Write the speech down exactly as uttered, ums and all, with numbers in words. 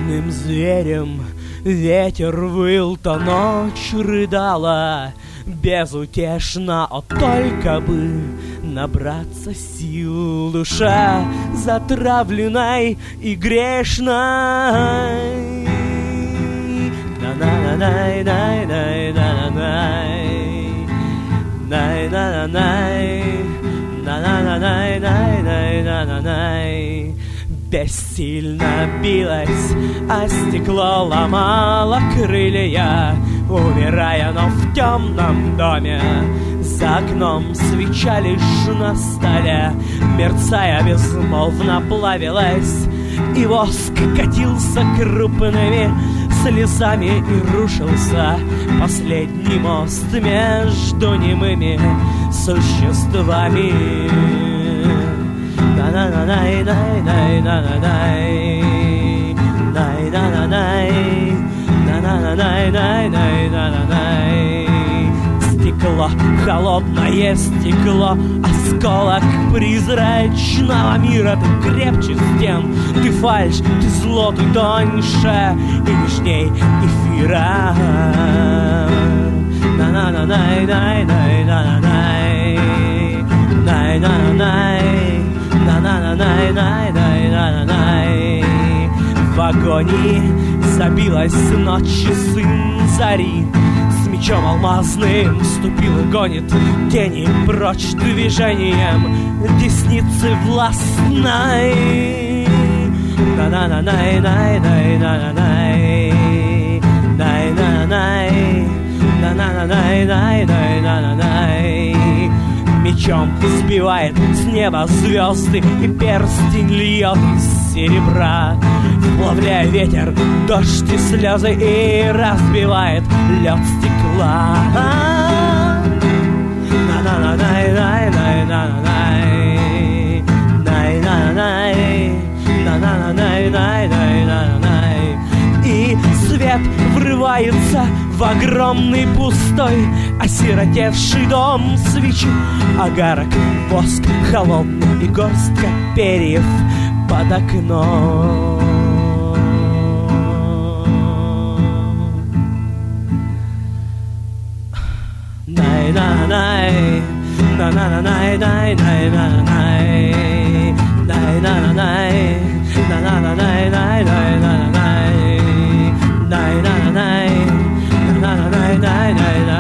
Ночным зверем ветер выл, то ночь рыдала безутешно, о, только бы набраться сил, душа затравленной и грешной. На-на-на-най-най-най-най-най-най, най-на-на-най, на-на-на-най-най-най-най-най. Бессильно билась, а стекло ломало крылья, умирая, но в темном доме за окном свеча лишь на столе, мерцая, безмолвно плавилась, и воск катился крупными слезами, и рушился последний мост между немыми существами. На-на-на-най-най-най-най-най-най, най-на-на-най, на-на-на-най-най-най-най-най. Стекло, холодное стекло, осколок призрачного мира. Ты крепче стен, ты фальшь, ты зло, ты тоньше и нежней эфира. На-на-на-най-най-най-най-най, най-на-най, на-на-на-най-най-най-най-най. В агонии забилась ночь, сын зари с мечом алмазным вступил и гонит тени прочь движением десницы властной. На-на-на-най-най-най-най-най, най-на-най, на-на-на-най-най-най-най-най. Мечом сбивает с неба звезды, и перстень льет из серебра, вплавляя ветер, дождь и слезы, и разбивает лед стекла. На-на-на-най-най-най-най-най, най-на-най, на-на-на-най-най-най-най-най. И свет врывается в огромный пустой осиротевший дом, свечи, огарок, воск холодный и горстка перьев под окном. Най-на-най, на-на-на-най-най-най-най-най, най-на-на-най, на-на-на-най-най-най-най-най, най-на-най, на-на-на-най-най-най-най.